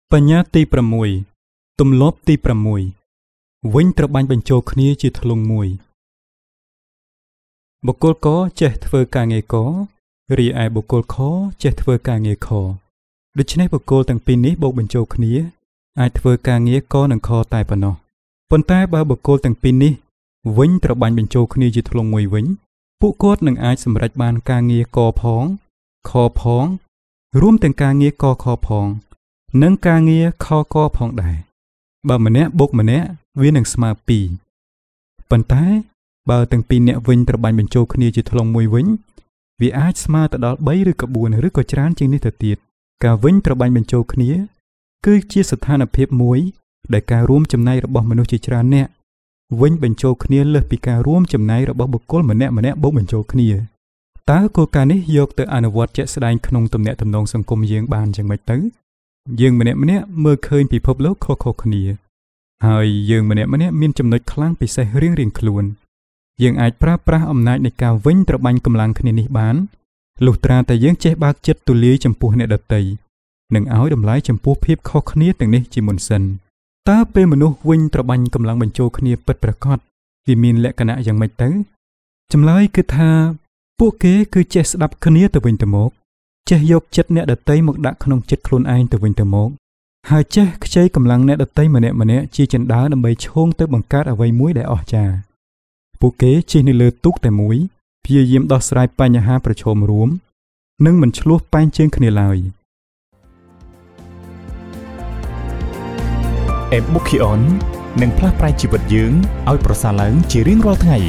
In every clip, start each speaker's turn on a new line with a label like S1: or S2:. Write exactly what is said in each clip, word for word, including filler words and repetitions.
S1: បញ្ញាទីប្រាំមួយ ទម្លាប់ទីប្រាំមួយ វិញត្រូវបាញ់បញ្ចូលគ្នាជាធ្លុងមួយបុគ្គលកចេះធ្វើការងារករីឯបុគ្គលខចេះធ្វើការងារខដូច្នេះបុគ្គលទាំងពីរនេះបូកបញ្ចូលគ្នាអាចធ្វើការងារកនិងខតែប៉ុណ្ណោះប៉ុន្តែបើបុគ្គលទាំងពីរនេះវិញត្រូវបាញ់បញ្ចូលគ្នាជាធ្លុងមួយវិញពួកគាត់នឹងអាចសម្រេចបានការងារកផងខផងរួមទាំងការងារកខផងនិងការងារខកផងដែរបើម្នាក់បូកម្នាក់វានឹងស្មើពីរប៉ុន្តែបើទាំងពីរនាក់វិញត្រូវបាញ់បញ្ចូលគ្នាជាធ្លុងមួយវិញវាអាចស្មើទៅដល់បីឬក៏បួនឬក៏ច្រើនជាងនេះទៅទៀតការវិញត្រូវបាញ់បញ្ចូលគ្នាគឺជាស្ថានភាពមួយដែលការរួមចំណែករបស់មនុស្សជាច្រើននាក់វិញបញ្ចូលគ្នាលើសពីការរួមចំណែករបស់បុគ្គលម្នាក់ម្នាក់បូកបញ្ចូលគ្នាតើគោលការណ៍នេះយកទៅអនុវត្តជាក់ស្ដែងក្នុងទំនាក់ទំនងសង្គមយើងបានយ៉ាងម៉េចទៅយើងម្នាក់ម្នាក់មើលឃើញពិភពលោកខុសៗគ្នាហើយយើងម្នាក់ម្នាក់មានចំណុចខ្លាំងពិសេសរៀងៗខ្លួនយើងអាចប្រើប្រាស់អំណាចនៃការវិញត្របាញ់កម្លាំងគ្នានេះបានលុះត្រាតែយើងចេះបើកចិត្តទូលាយចំពោះអ្នកដទៃនិងឲ្យតម្លៃចំពោះភាពខុសគ្នាទាំងនេះជាមុនសិនតើពេលមនុស្សវិញត្របាញ់កម្លាំងបញ្ចូលគ្នាពិតប្រាកដវាមានលក្ខណៈយ៉ាងម៉េចទៅចម្លើយគឺថាពួកគេគឺចេះស្ដាប់គ្នាទៅវិញទៅមកចេះយកចិត្តអ្នកដទៃមកដាក់ក្នុងចិត្តខ្លួនឯងទៅវិញទៅមកហើយចេះខ្ចីកម្លាំងអ្នកដទៃម្នាក់ម្នាក់ជាចិន្តាដើម្បីឈោងទៅបង្កើតអ្វីមួយដែលអស្ចារ្យពួកគេជិះនៅលើទូកតែមួយព្យាយាមដោះស្រាយបញ្ហាប្រឈមរួមនិងមិនឆ្លោះប៉ែងជើងគ្នាឡើយ
S2: អេប៊ូខីអននឹងផ្លាស់ប្រែជីវិតយើងឲ្យប្រសើរឡើងជារៀងរាល់ថ្ងៃ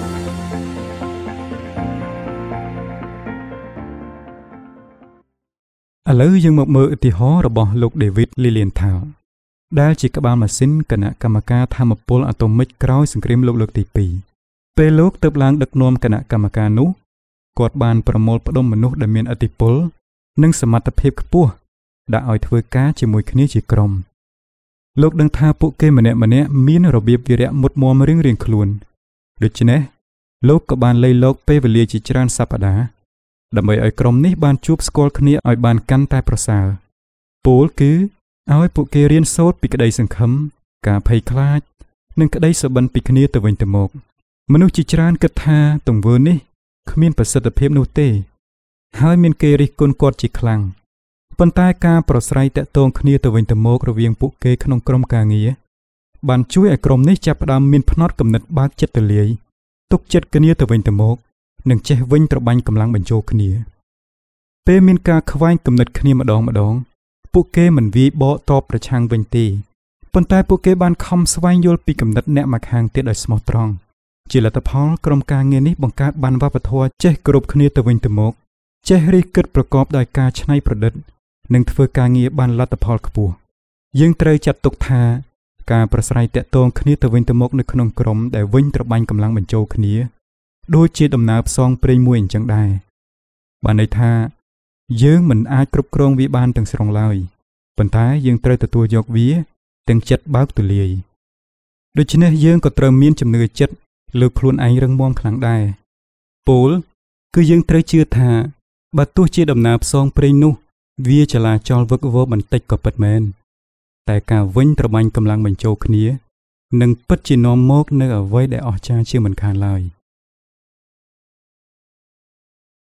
S1: ឥឡូវយើងមកមើលឧទាហរណ៍របស់លោក David Lilienthal ដែលជាក្បាលម៉ាស៊ីនគណៈកម្មការថាមពលអាតូមិកក្រោយសង្គ្រាមលោកលើកទីពីរពេលលោកទើបឡើងដឹកនាំគណៈកម្មការនោះគាត់បានប្រមូលផ្ដុំមនុស្សដែលមានឥទ្ធិពលនិងសមត្ថភាពខ្ពស់ដាក់ឲ្យធ្វើការជាមួយគ្នាជាក្រុមលោកដឹងថាពួកគេម្នាក់ម្នាក់មានរបៀបវារៈមុតមមរៀងៗខ្លួនដូច្នេះលោកក៏បានលៃលោកពេលវេលាជាច្រើនសប្តាហ៍ដើម្បីឲ្យក្រុមនេះបានជួបស្គាល់គ្នាឲ្យបានកាន់តែប្រសើរពោលគឺឲ្យពួកគេរៀនសូត្រពីក្តីសង្ឃឹមការភ័យខ្លាចនិងក្តីសុបិនពីគ្នាទៅវិញទៅមកមនុស្សជាច្រើនគិតថាទង្វើនេះគ្មានប្រសិទ្ធភាពនោះទេហើយមានគេរិះគន់គាត់ជាខ្លាំងប៉ុន្តែការប្រស្រ័យតាក់ទងគ្នាទៅវិញទៅមករវាងពួកគេក្នុងក្រុមការងារបានជួយឲ្យក្រុមនេះចាប់ផ្ដើមមានផ្នត់គំនិតបើកចិត្តទូលាយទុកចិត្តគ្នាទៅវិញទៅមកនិងចេះវិញត្របាញ់កម្លាំងបញ្ចូលគ្នាពេលមានការខ្វែងគំនិតគ្នាម្ដងម្ដងពួកគេមិនវាយបកតបប្រឆាំងវិញទេប៉ុន្តែពួកគេបានខំស្វែងយល់ពីគំនិតអ្នកម្ខាងទៀតឲ្យស្មោះត្រង់ជាលទ្ធផលក្រុមការងារនេះបង្កើតបានវប្បធម៌ចេះគោរពគ្នាទៅវិញទៅមកចេះរិះគិតប្រកបដោយការច្នៃប្រឌិតនិងធ្វើការងារបានលទ្ធផលខ្ពស់យើងត្រូវចាត់ទុកថាការប្រស្រ័យតាក់ទងគ្នាទៅវិញទៅមកនៅក្នុងក្រុមដែលវិញត្របាញ់កម្លាំងបញ្ចូលគ្នាដូចជាដំណើរផ្សងព្រេងមួយអញ្ចឹងដែរបានន័យថាយើងមិនអាចគ្រប់គ្រងវាបានទាំងស្រុងឡើយប៉ុន្តែយើងត្រូវទទួលយកវាទាំងចិត្តបើកទូលាយដូច្នេះយើងក៏ត្រូវមានជំនឿចិត្តលើខ្លួនឯងរឹងមាំខ្លាំងដែរពោលគឺយើងត្រូវជឿថាបើទោះជាដំណើរផ្សងព្រេងនោះវាចលាចលវឹកវរបន្តិចក៏ពិតមែនតែការវិញត្របាញ់កម្លាំងបញ្ចូលគ្នានឹងពិតជានាំមកនៅអ្វីដែលអស្ចារ្យជាមិនខានឡើយ